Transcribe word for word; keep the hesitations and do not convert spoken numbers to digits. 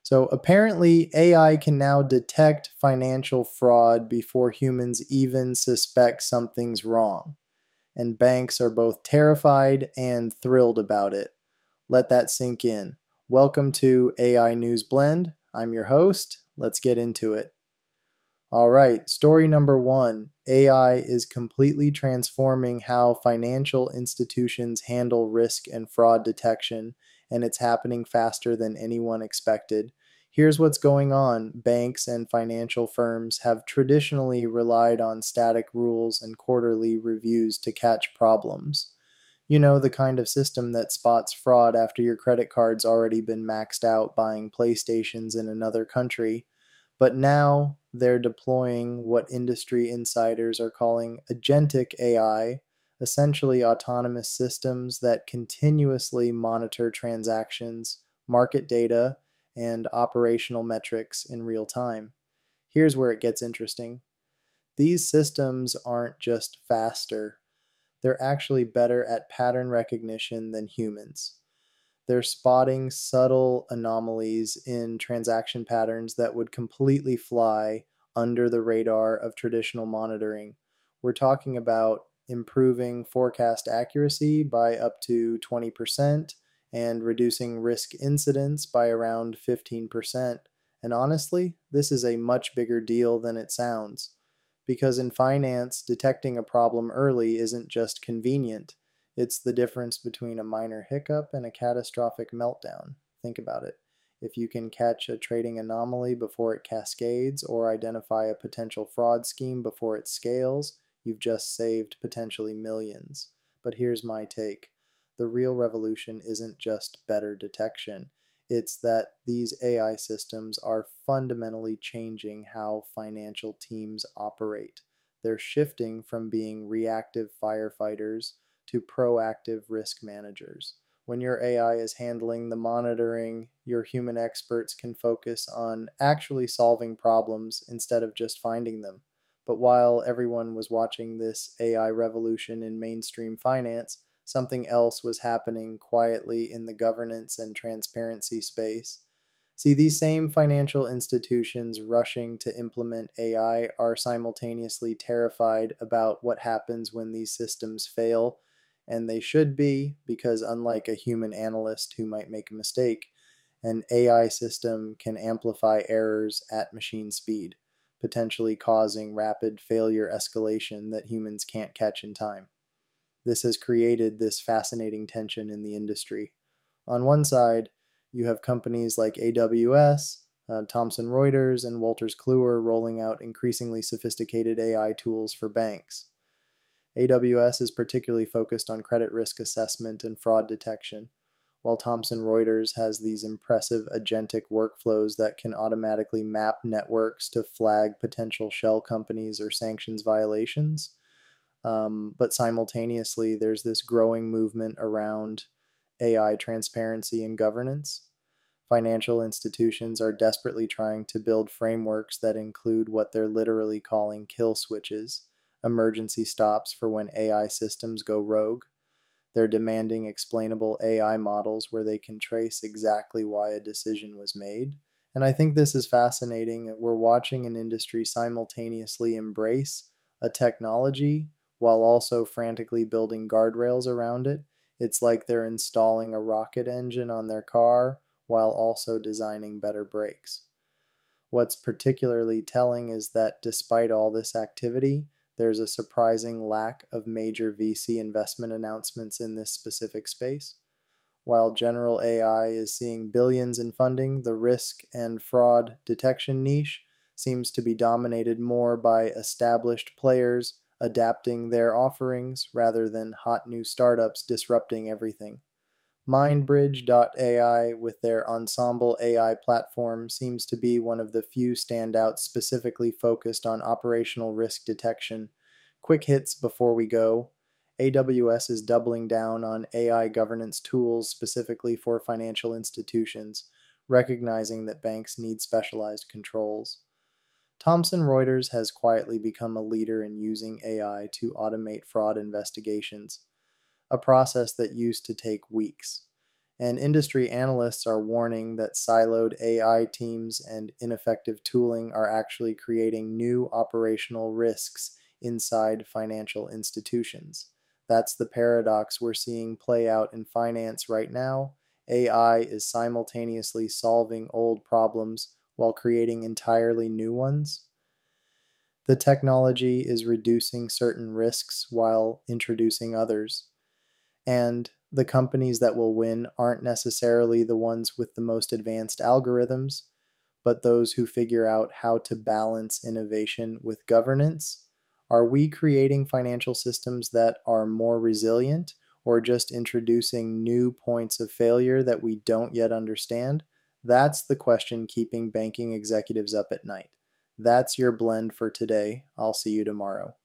So apparently, A I can now detect financial fraud before humans even suspect something's wrong. And banks are both terrified and thrilled about it. Let that sink in. Welcome to A I News Blend. I'm your host. Let's get into it. All right, story number one. A I is completely transforming how financial institutions handle risk and fraud detection, and it's happening faster than anyone expected. Here's what's going on. Banks and financial firms have traditionally relied on static rules and quarterly reviews to catch problems. You know, the kind of system that spots fraud after your credit card's already been maxed out buying PlayStations in another country. But now they're deploying what industry insiders are calling agentic A I, essentially autonomous systems that continuously monitor transactions, market data, and operational metrics in real time. Here's where it gets interesting. These systems aren't just faster, they're actually better at pattern recognition than humans. They're spotting subtle anomalies in transaction patterns that would completely fly under the radar of traditional monitoring. We're talking about improving forecast accuracy by up to twenty percent and reducing risk incidents by around fifteen percent. And honestly, this is a much bigger deal than it sounds. Because in finance, detecting a problem early isn't just convenient, it's the difference between a minor hiccup and a catastrophic meltdown. Think about it. If you can catch a trading anomaly before it cascades or identify a potential fraud scheme before it scales, you've just saved potentially millions. But here's my take. The real revolution isn't just better detection. It's that these A I systems are fundamentally changing how financial teams operate. They're shifting from being reactive firefighters to proactive risk managers. When your A I is handling the monitoring, your human experts can focus on actually solving problems instead of just finding them. But while everyone was watching this A I revolution in mainstream finance, something else was happening quietly in the governance and transparency space. See, these same financial institutions rushing to implement A I are simultaneously terrified about what happens when these systems fail, and they should be, because unlike a human analyst who might make a mistake, an A I system can amplify errors at machine speed, potentially causing rapid failure escalation that humans can't catch in time. This has created this fascinating tension in the industry. On one side, you have companies like A W S, uh, Thomson Reuters, and Wolters Kluwer rolling out increasingly sophisticated A I tools for banks. A W S is particularly focused on credit risk assessment and fraud detection, while Thomson Reuters has these impressive agentic workflows that can automatically map networks to flag potential shell companies or sanctions violations. Um, but simultaneously, there's this growing movement around A I transparency and governance. Financial institutions are desperately trying to build frameworks that include what they're literally calling kill switches, emergency stops for when A I systems go rogue. They're demanding explainable A I models where they can trace exactly why a decision was made. And I think this is fascinating. We're watching an industry simultaneously embrace a technology while also frantically building guardrails around it. It's like they're installing a rocket engine on their car while also designing better brakes. What's particularly telling is that despite all this activity, there's a surprising lack of major V C investment announcements in this specific space. While general A I is seeing billions in funding, the risk and fraud detection niche seems to be dominated more by established players adapting their offerings rather than hot new startups disrupting everything. Mindbridge dot A I, with their Ensemble A I platform, seems to be one of the few standouts specifically focused on operational risk detection. Quick hits before we go. A W S is doubling down on A I governance tools specifically for financial institutions, recognizing that banks need specialized controls. Thomson Reuters has quietly become a leader in using A I to automate fraud investigations, a process that used to take weeks. And industry analysts are warning that siloed A I teams and ineffective tooling are actually creating new operational risks inside financial institutions. That's the paradox we're seeing play out in finance right now. A I is simultaneously solving old problems while creating entirely new ones. The technology is reducing certain risks while introducing others. And the companies that will win aren't necessarily the ones with the most advanced algorithms, but those who figure out how to balance innovation with governance. Are we creating financial systems that are more resilient, or just introducing new points of failure that we don't yet understand? That's the question keeping banking executives up at night. That's your blend for today. I'll see you tomorrow.